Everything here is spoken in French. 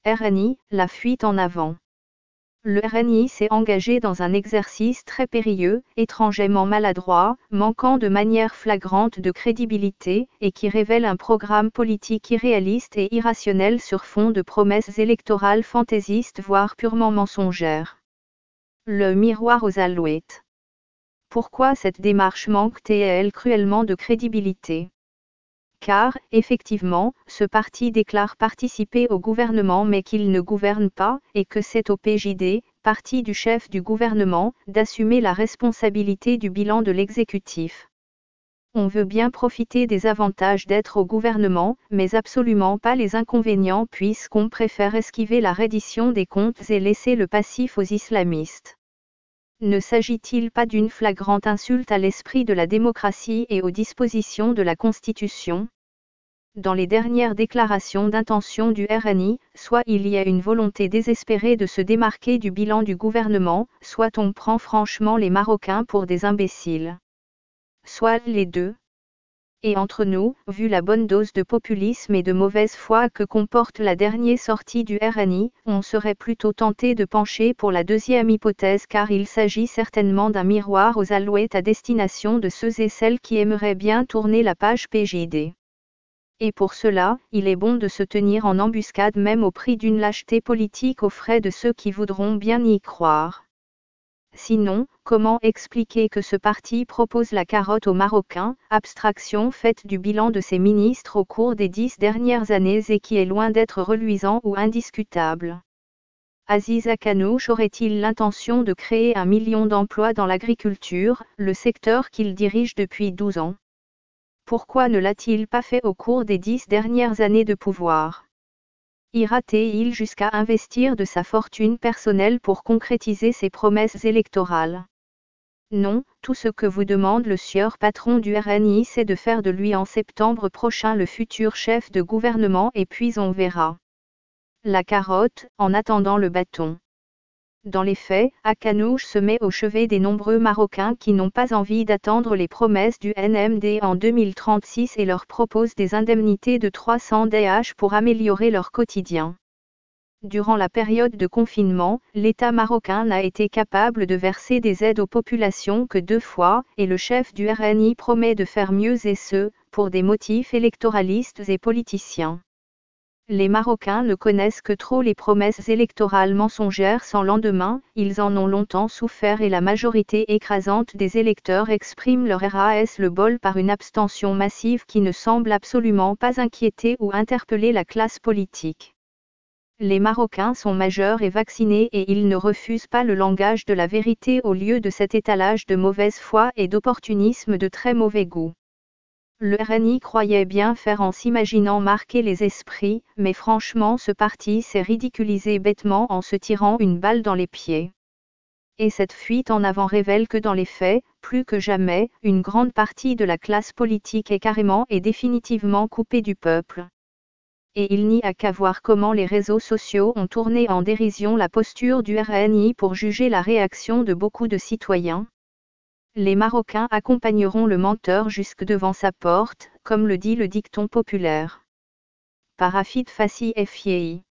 RNI, la fuite en avant. Le RNI s'est engagé dans un exercice très périlleux, étrangement maladroit, manquant de manière flagrante de crédibilité, et qui révèle un programme politique irréaliste et irrationnel sur fond de promesses électorales fantaisistes voire purement mensongères. Le miroir aux alouettes. Pourquoi cette démarche manque-t-elle cruellement de crédibilité ? Car, effectivement, ce parti déclare participer au gouvernement mais qu'il ne gouverne pas, et que c'est au PJD, parti du chef du gouvernement, d'assumer la responsabilité du bilan de l'exécutif. On veut bien profiter des avantages d'être au gouvernement, mais absolument pas les inconvénients puisqu'on préfère esquiver la reddition des comptes et laisser le passif aux islamistes. Ne s'agit-il pas d'une flagrante insulte à l'esprit de la démocratie et aux dispositions de la Constitution ? Dans les dernières déclarations d'intention du RNI, soit il y a une volonté désespérée de se démarquer du bilan du gouvernement, soit on prend franchement les Marocains pour des imbéciles. Soit les deux. Et entre nous, vu la bonne dose de populisme et de mauvaise foi que comporte la dernière sortie du RNI, on serait plutôt tenté de pencher pour la deuxième hypothèse car il s'agit certainement d'un miroir aux alouettes à destination de ceux et celles qui aimeraient bien tourner la page PJD. Et pour cela, il est bon de se tenir en embuscade même au prix d'une lâcheté politique aux frais de ceux qui voudront bien y croire. Sinon, comment expliquer que ce parti propose la carotte aux Marocains, abstraction faite du bilan de ses ministres au cours des 10 dernières années et qui est loin d'être reluisant ou indiscutable? Aziz Akanouche aurait-il l'intention de créer 1 million d'emplois dans l'agriculture, le secteur qu'il dirige depuis 12 ans? Pourquoi ne l'a-t-il pas fait au cours des 10 dernières années de pouvoir? Ira-t-il jusqu'à investir de sa fortune personnelle pour concrétiser ses promesses électorales? Non, tout ce que vous demande le sieur patron du RNI c'est de faire de lui en septembre prochain le futur chef de gouvernement et puis on verra. La carotte, en attendant le bâton. Dans les faits, Akanouche se met au chevet des nombreux Marocains qui n'ont pas envie d'attendre les promesses du NMD en 2036 et leur propose des indemnités de 300 DH pour améliorer leur quotidien. Durant la période de confinement, l'État marocain n'a été capable de verser des aides aux populations que 2 fois, et le chef du RNI promet de faire mieux et ce, pour des motifs électoralistes et politiciens. Les Marocains ne connaissent que trop les promesses électorales mensongères sans lendemain, ils en ont longtemps souffert et la majorité écrasante des électeurs exprime leur ras-le-bol par une abstention massive qui ne semble absolument pas inquiéter ou interpeller la classe politique. Les Marocains sont majeurs et vaccinés et ils ne refusent pas le langage de la vérité au lieu de cet étalage de mauvaise foi et d'opportunisme de très mauvais goût. Le RNI croyait bien faire en s'imaginant marquer les esprits, mais franchement ce parti s'est ridiculisé bêtement en se tirant une balle dans les pieds. Et cette fuite en avant révèle que dans les faits, plus que jamais, une grande partie de la classe politique est carrément et définitivement coupée du peuple. Et il n'y a qu'à voir comment les réseaux sociaux ont tourné en dérision la posture du RNI pour juger la réaction de beaucoup de citoyens. Les Marocains accompagneront le menteur jusque devant sa porte, comme le dit le dicton populaire. Par Afid Fassi FII.